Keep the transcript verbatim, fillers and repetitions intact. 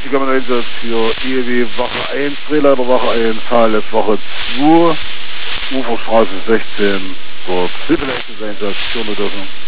Willkommen Einsatz für E W Wache eins, Drehleiter Wache eins, H L S Wache zwei, Uferstraße sechzehn, dort Zivilizens Einsatz, Schirme dürfen.